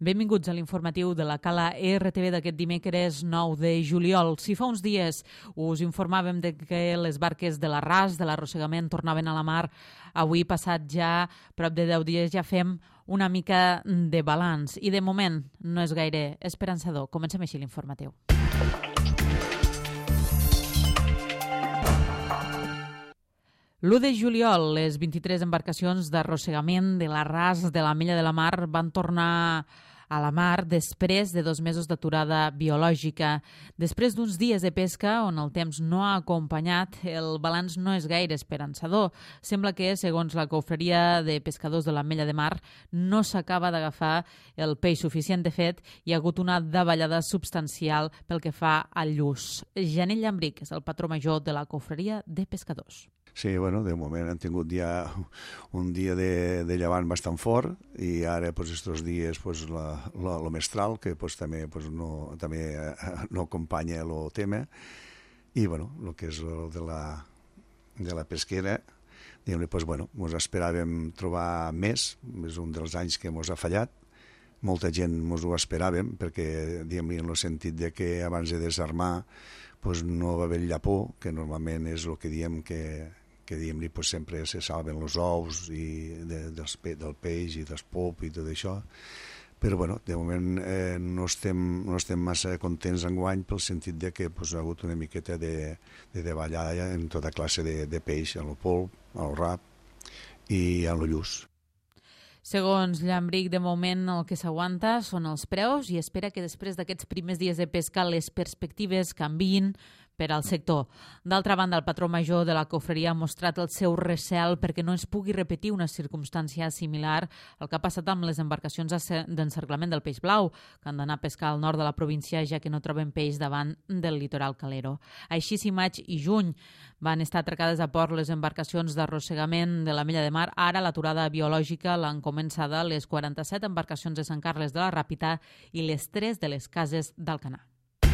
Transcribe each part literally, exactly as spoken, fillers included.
Benvinguts a l'informatiu de la Cala R T V d'aquest dimecres nou de juliol. Si fa uns dies us informàvem de que les barques de l'Arràs, de l'arrossegament, tornaven a la mar, avui, passat ja prop de deu dies, ja fem una mica de balanç. I de moment no és gaire esperançador. Comencem així l'informatiu. l'u de juliol, les vint-i-tres embarcacions d'arrossegament de l'Arràs de l'Ametlla de la Mar van tornar a la mar després de dos mesos d'aturada biològica. Després d'uns dies de pesca on el temps no ha acompanyat, el balanç no és gaire esperançador. Sembla que, segons la confraria de pescadors de l'Ametlla de Mar, no s'acaba d'agafar el peix suficient. De fet, hi ha hagut una davallada substancial pel que fa al lluç. Janell Llambric és el patró major de la confraria de pescadors. Sí, bueno, de moment han tingut ja un dia de, de llevant bastant fort i ara, pues, estos dies, pues, la, la, lo mestral, que pues, també, pues, no, també no acompanya el tema. I, bueno, el que és el de la, de la pesquera, diguem-ne, pues, bueno, ens esperàvem trobar més, és un dels anys que ens ha fallat. Molta gent ens ho esperàvem, perquè, diguem-ne, en el sentit de que abans de desarmar pues, no va haver llapó, que normalment és el que diem que que diguem-li, pues, sempre se salven els ous i de, dels, del peix i dels pop i tot això, però bueno, de moment eh, no, estem, no estem massa contents enguany pel sentit de que pues, ha hagut una miqueta de, de davallada en tota classe de, de peix, en el polp, en el rap i en el lluç. Segons Llambric, de moment el que s'aguanta són els preus i espera que després d'aquests primers dies de pesca les perspectives canviïn per al sector. D'altra banda, el patró major de la confraria ha mostrat el seu recel perquè no es pugui repetir una circumstància similar al que ha passat amb les embarcacions d'encerclament del peix blau, que han d'anar a pescar al nord de la província ja que no troben peix davant del litoral calero. Així, si maig i juny van estar atracades a port les embarcacions d'arrossegament de l'Ametlla de Mar, ara l'aturada biològica l'han començada les quaranta-set embarcacions de Sant Carles de la Ràpita i les tres de les cases d'Alcanar.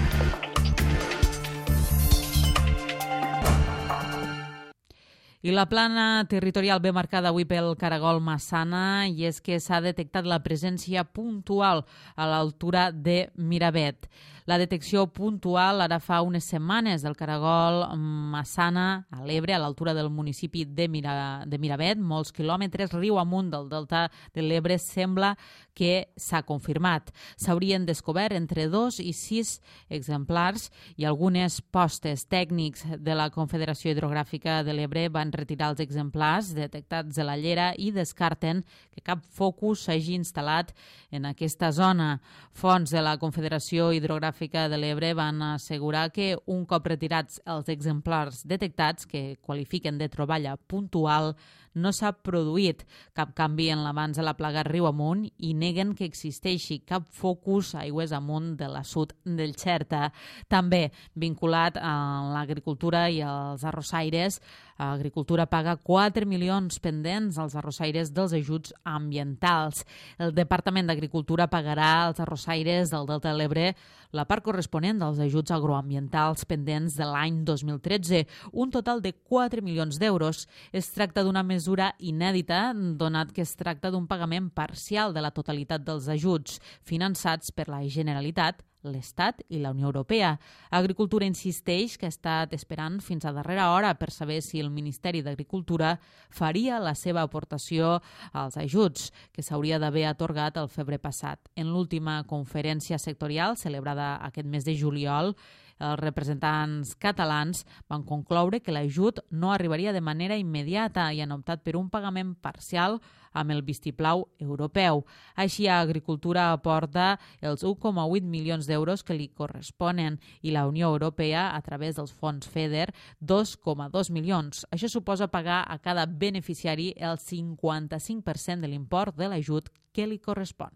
I la plana territorial ve marcada avui pel caragol Massana i és que s'ha detectat la presència puntual a l'altura de Miravet. La detecció puntual ara fa unes setmanes del caragol Massana a l'Ebre, a l'altura del municipi de, Mira, de Miravet, molts quilòmetres riu amunt del delta de l'Ebre, sembla que s'ha confirmat. S'haurien descobert entre dos i sis exemplars i algunes postes tècnics de la Confederació Hidrogràfica de l'Ebre van retirar els exemplars detectats de la llera i descarten que cap focus s'hagi instal·lat en aquesta zona. Fonts de la Confederació Hidrogràfica de l'Ebre van assegurar que un cop retirats els exemplars detectats, que qualifiquen de troballa puntual, no s'ha produït cap canvi en l'avanç de la plaga riu amunt i neguen que existeixi cap focus aigües amunt de l'assut del Xerta. També vinculat a l'agricultura i als arrossaires, Agricultura paga quatre milions pendents als arrossaires dels ajuts ambientals. El Departament d'Agricultura pagarà als arrossaires del Delta de l'Ebre la part corresponent dels ajuts agroambientals pendents de l'any dos mil tretze, un total de quatre milions d'euros. Es tracta d'una mesura inèdita, donat que es tracta d'un pagament parcial de la totalitat dels ajuts, finançats per la Generalitat, l'Estat i la Unió Europea. Agricultura insisteix que ha estat esperant fins a darrera hora per saber si el Ministeri d'Agricultura faria la seva aportació als ajuts, que s'hauria d'haver atorgat el febrer passat. En l'última conferència sectorial, celebrada aquest mes de juliol, els representants catalans van concloure que l'ajut no arribaria de manera immediata i han optat per un pagament parcial amb el vistiplau europeu. Així, Agricultura aporta els un coma vuit milions d'euros que li corresponen i la Unió Europea, a través dels fons FEDER, dos coma dos milions. Això suposa pagar a cada beneficiari el cinquanta-cinc per cent de l'import de l'ajut que li correspon.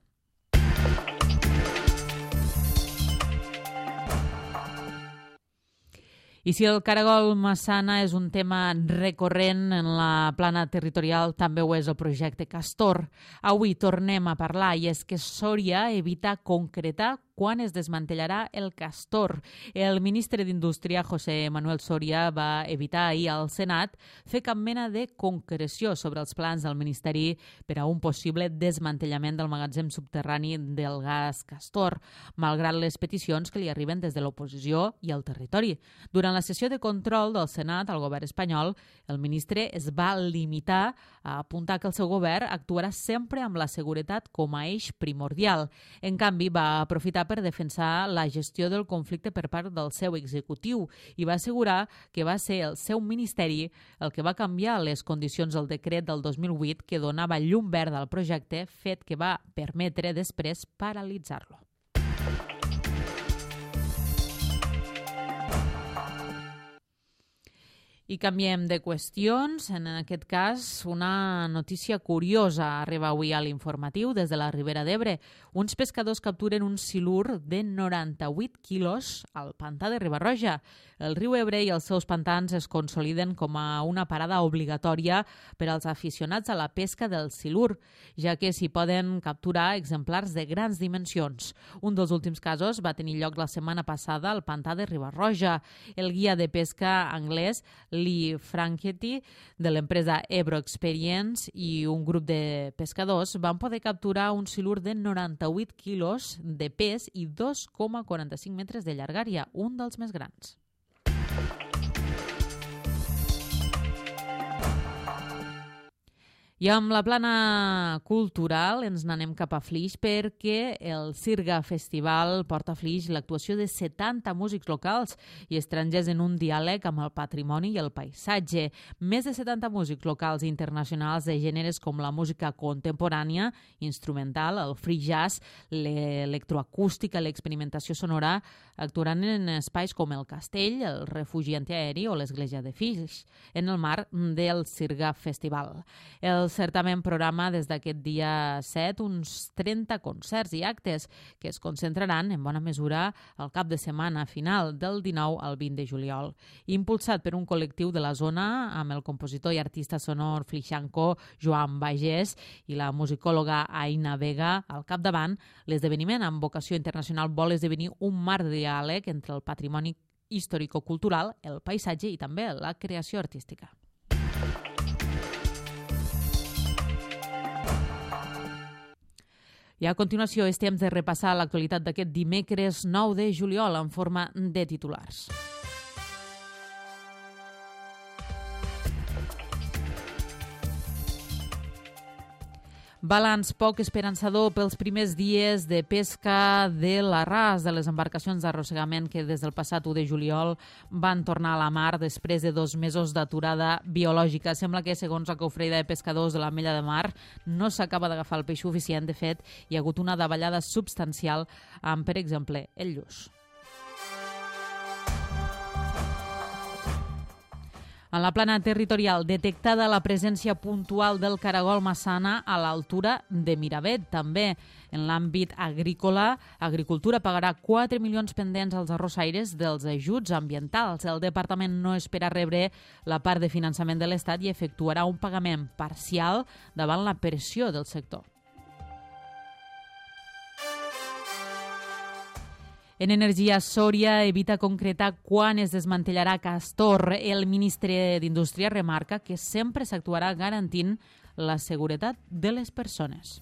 I si el caragol Massana és un tema recurrent en la plana territorial, també ho és el projecte Castor. Avui tornem a parlar i és que Sòria evita concretar quan es desmantellarà el Castor. El ministre d'Indústria, José Manuel Soria, va evitar ahir al Senat fer cap mena de concreció sobre els plans del Ministeri per a un possible desmantellament del magatzem subterrani del gas Castor, malgrat les peticions que li arriben des de l'oposició i el territori. Durant la sessió de control del Senat al govern espanyol, el ministre es va limitar a apuntar que el seu govern actuarà sempre amb la seguretat com a eix primordial. En canvi, va aprofitar per defensar la gestió del conflicte per part del seu executiu i va assegurar que va ser el seu ministeri el que va canviar les condicions del decret del dos mil vuit que donava llum verda al projecte, fet que va permetre després paralitzar-lo. I canviem de qüestions. En aquest cas, una notícia curiosa arriba avui a l'informatiu des de la Ribera d'Ebre. Uns pescadors capturen un silur de noranta-vuit quilos al pantà de Riba-roja. El riu Ebre i els seus pantans es consoliden com a una parada obligatòria per als aficionats a la pesca del silur, ja que s'hi poden capturar exemplars de grans dimensions. Un dels últims casos va tenir lloc la setmana passada al pantà de Riba-roja. El guia de pesca anglès Lee Franchetti, de l'empresa Ebro Experience, i un grup de pescadors van poder capturar un silur de noranta-vuit quilos de pes i dos coma quaranta-cinc metres de llargària, un dels més grans. I amb la plana cultural ens n'anem cap a Flix perquè el Sirga Festival porta a Flix l'actuació de setanta músics locals i estrangers en un diàleg amb el patrimoni i el paisatge. Més de setanta músics locals i internacionals de gèneres com la música contemporània, instrumental, el free jazz, l'electroacústica, l'experimentació sonora, actuaran en espais com el Castell, el Refugi Antiaeri o l'Església de Flix, en el marc del Sirga Festival. El certament programa des d'aquest dia set uns trenta concerts i actes que es concentraran en bona mesura al cap de setmana final del dinou al vint de juliol. Impulsat per un col·lectiu de la zona amb el compositor i artista sonor flixanco Joan Bagés i la musicòloga Aina Vega al capdavant, l'esdeveniment amb vocació internacional vol esdevenir un marc de diàleg entre el patrimoni històrico-cultural, el paisatge i també la creació artística. I a continuació és temps de repassar l'actualitat d'aquest dimecres nou de juliol en forma de titulars. Balanç poc esperançador pels primers dies de pesca de l'arràs de les embarcacions d'arrossegament que des del passat u de juliol van tornar a la mar després de dos mesos d'aturada biològica. Sembla que, segons la Confraria de Pescadors de l'Ametlla de Mar, no s'acaba d'agafar el peix suficient. De fet, hi ha hagut una davallada substancial amb, per exemple, el lluç. En la plana territorial, detectada la presència puntual del caragol massana a l'altura de Miravet. També en l'àmbit agrícola, Agricultura pagarà quatre milions pendents als arrossaires dels ajuts ambientals. El departament no espera rebre la part de finançament de l'Estat i efectuarà un pagament parcial davant la pressió del sector. En Energia, Sòria evita concretar quan es desmantellarà Castor. El ministre d'Indústria remarca que sempre s'actuarà garantint la seguretat de les persones.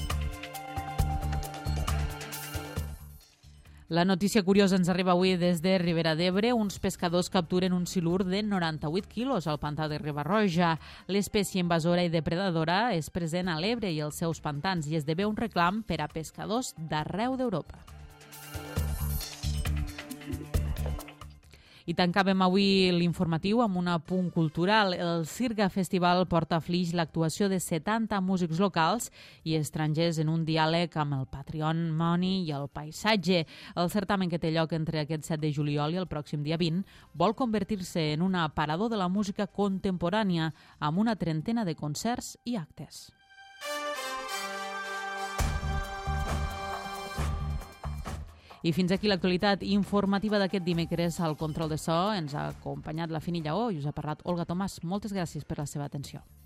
La notícia curiosa ens arriba avui des de Ribera d'Ebre. Uns pescadors capturen un silur de noranta-vuit quilos al pantà de Riba-roja. L'espècie invasora i depredadora és present a l'Ebre i els seus pantans i esdevé un reclam per a pescadors d'arreu d'Europa. I tancàvem avui l'informatiu amb un apunt cultural. El Sirga Festival porta a Flix l'actuació de setanta músics locals i estrangers en un diàleg amb el patrimoni i el paisatge. El certamen, que té lloc entre aquest set de juliol i el pròxim dia vint, vol convertir-se en un aparador de la música contemporània amb una trentena de concerts i actes. I fins aquí l'actualitat informativa d'aquest dimecres. Al control de so ens ha acompanyat la Fini Lleó i us ha parlat Olga Tomàs. Moltes gràcies per la seva atenció.